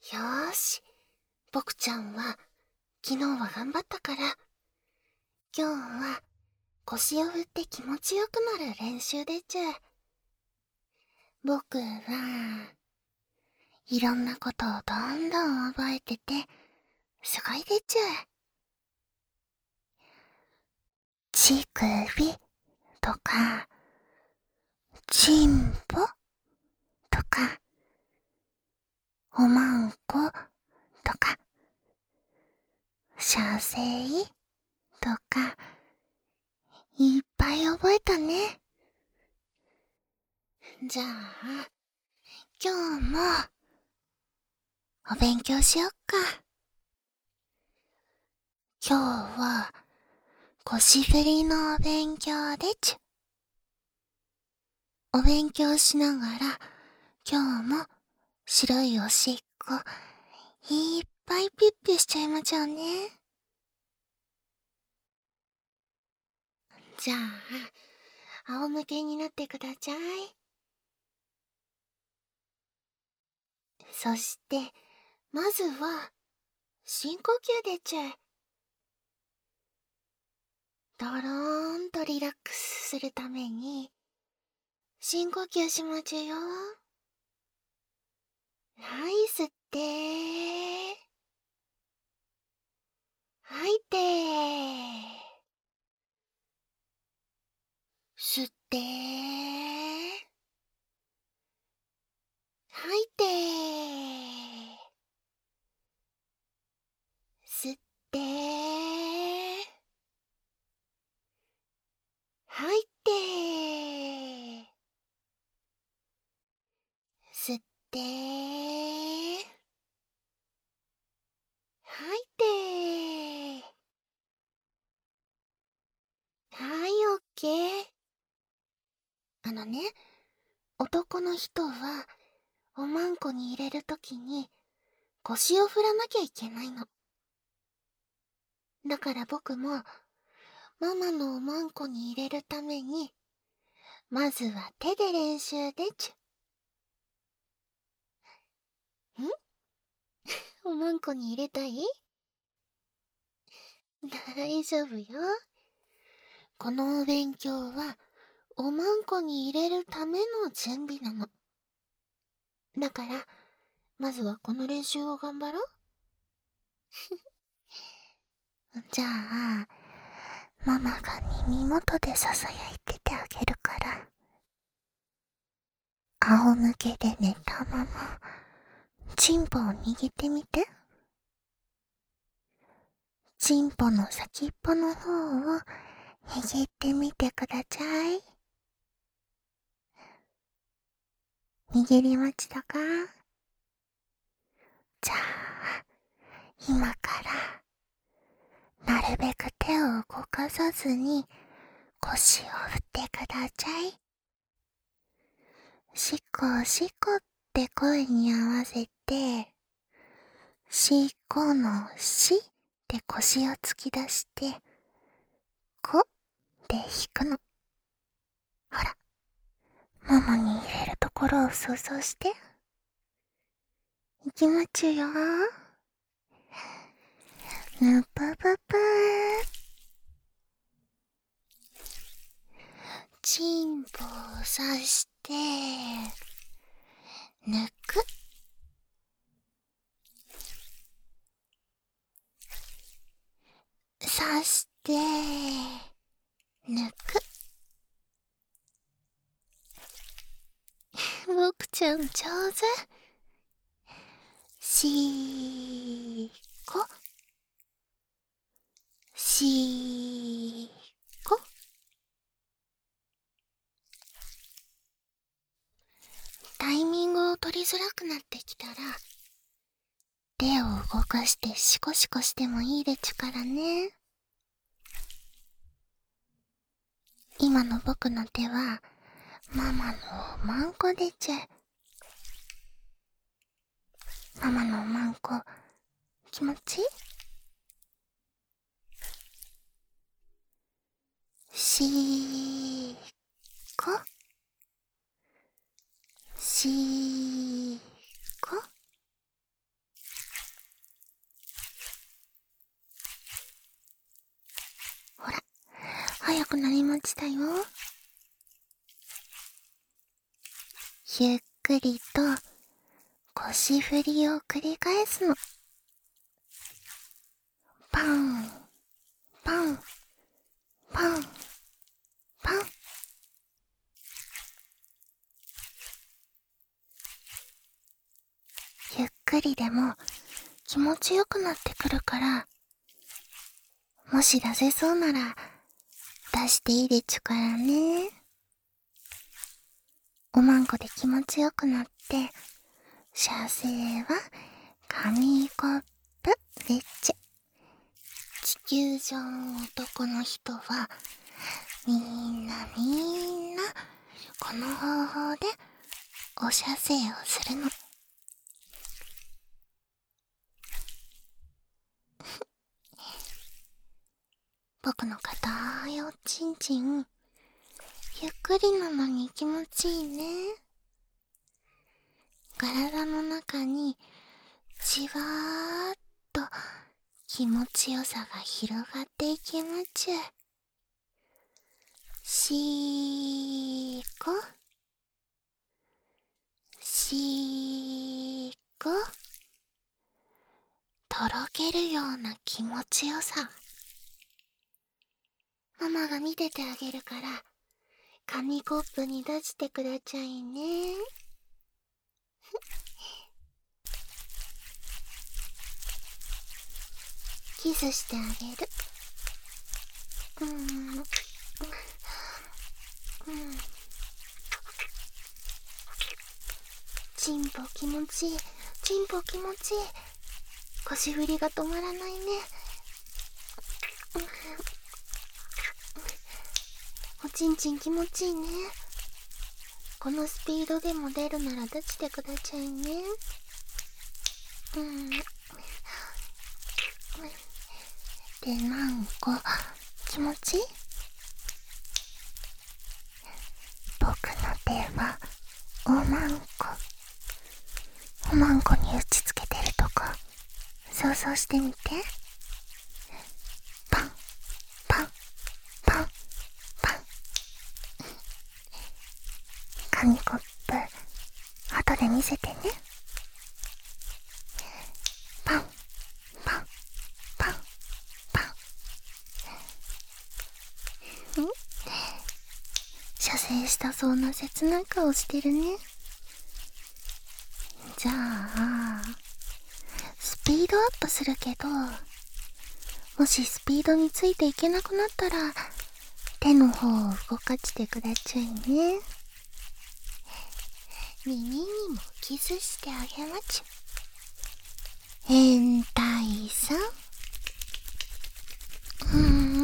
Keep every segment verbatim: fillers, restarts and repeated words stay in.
よーし、僕ちゃんは昨日は頑張ったから、今日は腰を振って気持ちよくなる練習でちゅ。僕はいろんなことをどんどん覚えてて、すごいでちゅ。乳首とか、チンポとか、おまんことか、射精とか、いっぱい覚えたね。じゃあ、今日も、お勉強しよっか。今日は、腰振りのお勉強でちゅ。お勉強しながら、今日も、白いおしっこ、いっぱいピッピしちゃいまちゃうね。じゃあ、仰向けになってください。そして、まずは、深呼吸でちゅ。ドローンとリラックスするために、深呼吸しまちゅよ。はい、吸って、吐いて、吸って、吐いて、吸って、吐いて、吸って、吐いて、はい、オッケー。あのね、男の人は、おまんこに入れるときに、腰を振らなきゃいけないの。だから僕も、ママのおまんこに入れるために、まずは手で練習でちゅ。んおまんこに入れたい？大丈夫よ。このお勉強は、おまんこに入れるための準備なの。だから、まずはこの練習を頑張ろう。じゃあ、ママが耳元でささやいててあげるから、仰向けで寝たまま、チンポを握ってみて。チンポの先っぽの方を握ってみてください。握りましたか？じゃあ、今からなるべく手を動かさずに腰を振ってください。しっこしっこって声に合わせて、しっこのしって腰を突き出して、こって引くの。ほら、ももに入れるところを想像して。いきまちゅよ。ぬぷぷぷー。チンポを刺して、抜く。刺して、抜く。僕ちゃん上手。しーこ。しーこ。タイミングを取りづらくなってきたら、手を動かしてシコシコしてもいいでちゅからね。今の僕の手は、ママのおまんこでちゅ。ママのおまんこ、気持ちいい？しーこ。しーこ。 早くなりましたよ。ゆっくりと腰振りを繰り返すの。パン、パン、パン、パン。ゆっくりでも気持ちよくなってくるから、もし出せそうなら出していいでちゅからね。おまんこで気持ちよくなって、射精は紙コップでっちゃ。地球上の男の人はみんなみんなこの方法でお射精をするの。僕の硬いおちんちん、ゆっくりなのに気持ちいいね。体の中にじわーっと気持ちよさが広がっていきまちゅ。しーこ、しーこ、とろけるような気持ちよさ。ママが見ててあげるから、紙コップに出してくだちゃいね。キスしてあげる。うーん。うん。チンポ気持ちいい。チンポ気持ちいい。腰振りが止まらないね。おちんちん気持ちいいね。このスピードでも出るなら出してくだちゃいね。うん。で、なんこ気持ちいい？僕の手はおまんこ。おまんこに打ちつけてるとこ想像してみて。パンパンパンパン。紙コップ後で見せてね。パンパンパンパン。ん？射精したそうな切ない顔してるね。じゃあスピードアップするけど、もしスピードについていけなくなったら手の方を動かしてくだちゃいね。耳にもキスしてあげまちゅ。変態さん。うーん。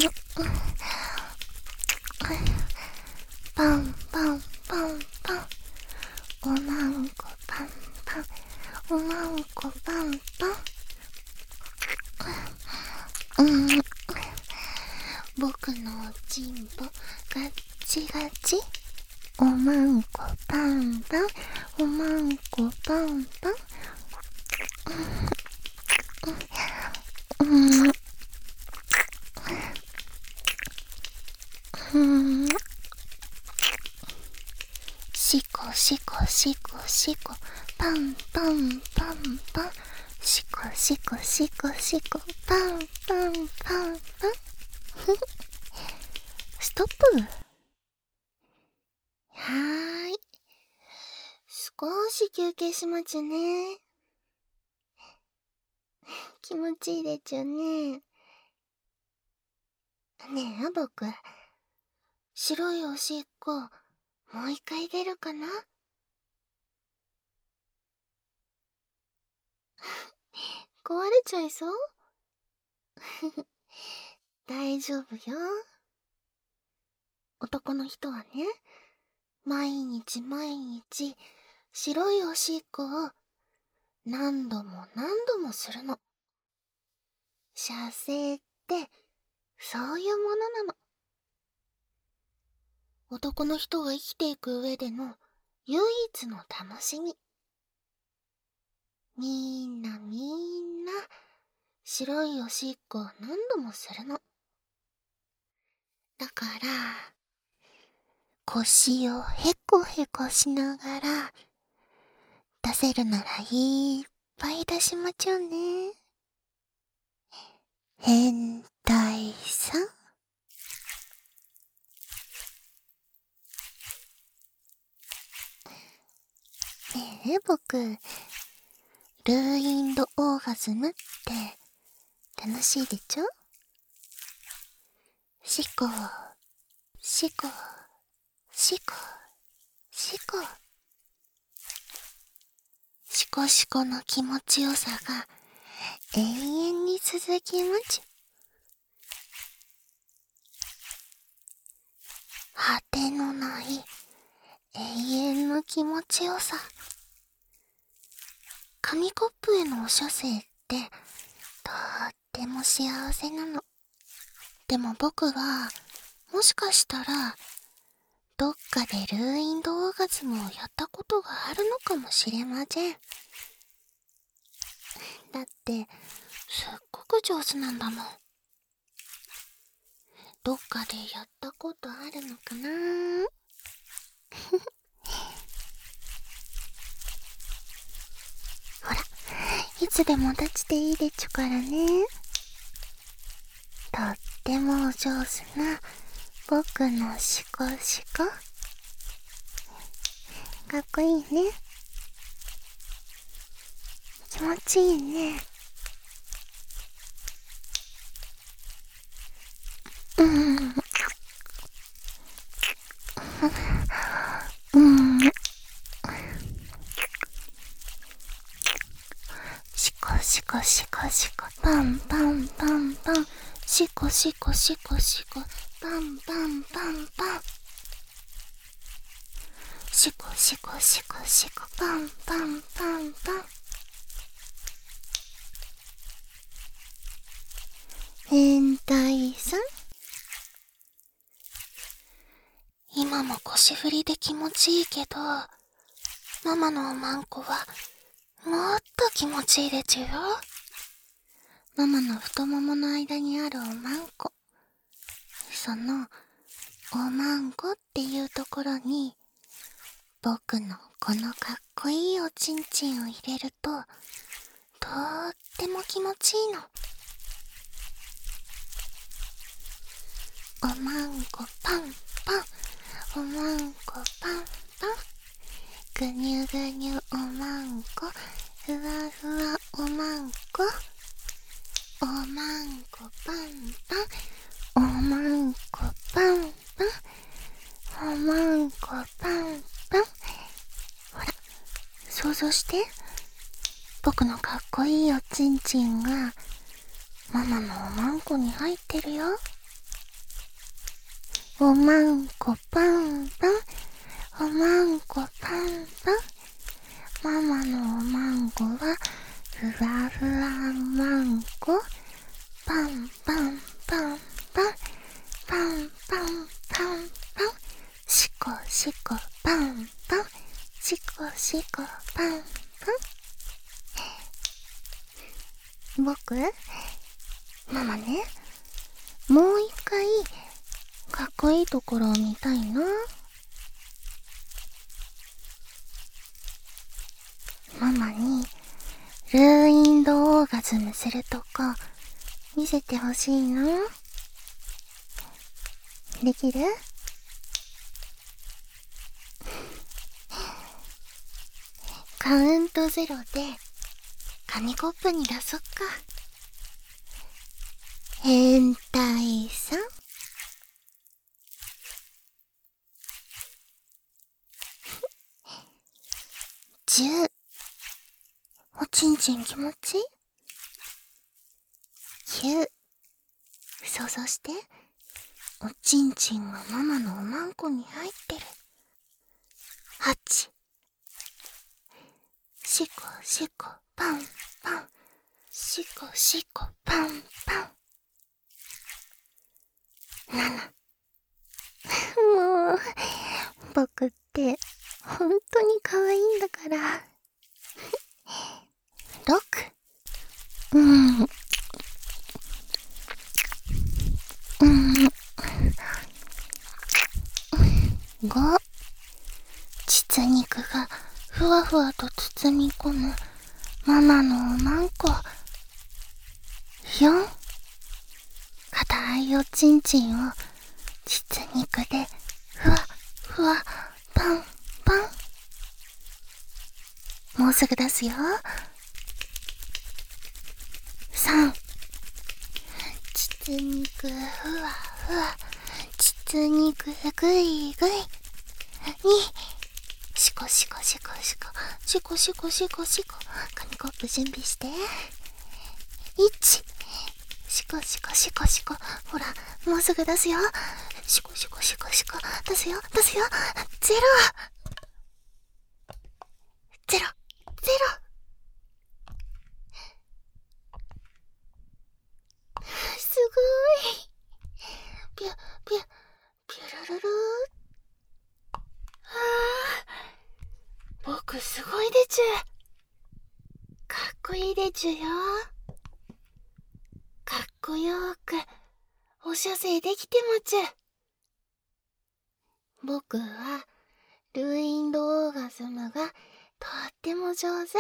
パンパンパンパン。おまんこパンパン。おまんこパンパン。うん。僕のおちんぽガッチガチ。おまんこパンパン。おまんこパンパン。うん。うん。しこしこしこしこ。パンパンパンパン。しこしこしこしこ。パンパンパンパン。ストップ。はーい。少し休憩しまちゅね。気持ちいいでちゅね。ねえ、僕。白いおしっこ、もう一回出るかな？壊れちゃいそう？大丈夫よ。男の人はね、毎日毎日白いおしっこを何度も何度もするの。射精ってそういうものなの。男の人が生きていく上での唯一の楽しみ。みんなみんな白いおしっこを何度もするの。 だから、腰をへこへこしながら、出せるならいっぱい出しまちょうね。変態さん。ねえ、僕、ルーインドオーガズムって楽しいでちょ？シコ、シコ、シコ、シコ。シコシコの気持ちよさが永遠に続きまちゅ。果てのない永遠の気持ちよさ。紙コップへのお射精ってとっても幸せなの。でも僕はもしかしたらどっかでルーインドオーガズムをやったことがあるのかもしれません。だってすっごく上手なんだもん。どっかでやったことあるのかなほら、いつでも立ちていいでちゅからね。とってもお上手な僕のシコシコ。かっこいいね。気持ちいいね。うん。うん。シコシコシコシコパンパンパンパン。シコシコシコシコパンパンパンパン。シコシコシコシコパンパンパンパン。変態さん。今も腰振りで気持ちいいけど、ママのおまんこはもっと気持ちいいでちゅよ。ママの太ももの間にあるおまんこ。そのおまんこっていうところに僕のこのかっこいいおちんちんを入れるととーっても気持ちいいの。おまんこパンパン、おまんこパンパン、ぐにゅぐにゅおまんこ、ふわふわおまんこ、おまんこパンパン、おまんこパンパン、おまんこパンパン。ほら、想像して。僕のかっこいいおちんちんがママのおまんこに入ってるよ。おまんこパンパン、おまんこパンパン。ママのおまんこはふわふわおまんこ。パンパンパンパン、パンパンパンパン。シコシコパンパン、シコシコパンパン。僕、ママね、もう一回かっこいいところを見たいな。ママにルーインドオーガズムするとこ見せてほしいな。できる？カウントゼロで紙コップに出そっか。変態さん。じゅう。おちんちん気持ちいい？きゅう。想像して。おちんちんがママのおまんこに入ってる。はち。シコシコパンパン、シコシコパンパン。なな。もう僕って本当に可愛いんだから。ろく。うんうん。 わふわと包み込むママのおまんこ。よん。硬いおちんちんを実肉でふわふわパンパン。もうすぐ出すよ。さん。実肉ふわふわ、実肉ぐいぐい。に。シコシコシコシコ、シコシコシコシコ。紙コップ準備して。いち。シコシコシコシコ。ほら、もうすぐ出すよ。シコシコシコシコ。出すよ、出すよ。ゼロ。ゼロ。ゼロ。すごい。ピュ、ピュ、ピュルルルー。はぁ。僕すごいでちゅ。かっこいいでちゅよ。かっこよーく、おしゃせいできてまちゅ。僕は、ルーインドオーガズムがとっても上手。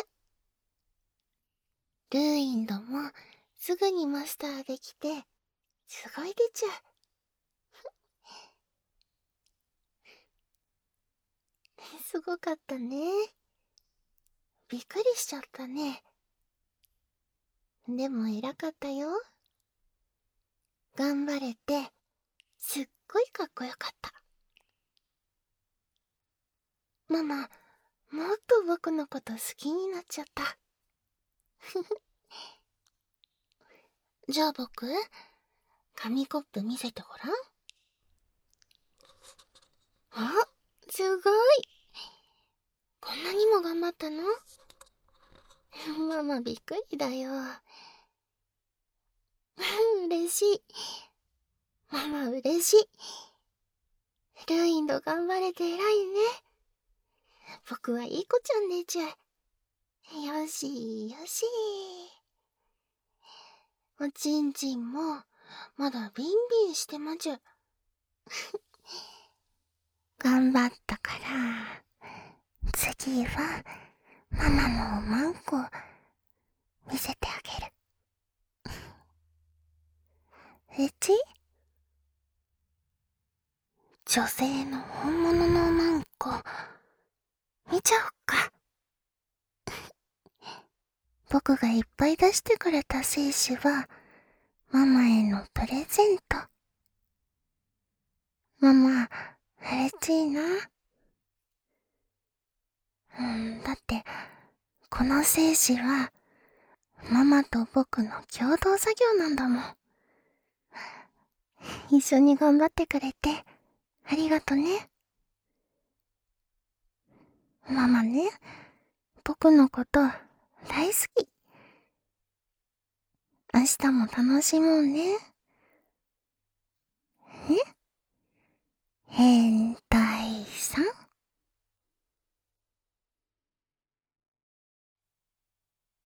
ルーインドもすぐにマスターできて、すごいでちゅ。すごかったね。びっくりしちゃったね。でも偉かったよ。頑張れて、すっごいかっこよかった。ママ、もっと僕のこと好きになっちゃった。じゃあ僕、紙コップ見せてごらん。あ、すごい。こんなにも頑張ったの？ママびっくりだよ。嬉しい。ママ嬉しい。ルーインド頑張れて偉いね。僕はいい子ちゃんでちゅ。よしよし。おちんちんもまだビンビンしてまちゅ。頑張ったから、次はママのおまんこ見せてあげる。うち女性の本物のおまんこ見ちゃおっか。僕がいっぱい出してくれた精子はママへのプレゼント。ママ嬉しいな。うん、だってこの精子はママと僕の共同作業なんだもん。一緒に頑張ってくれてありがとね。ママね、僕のこと大好き。明日も楽しもうね。え？変態さん。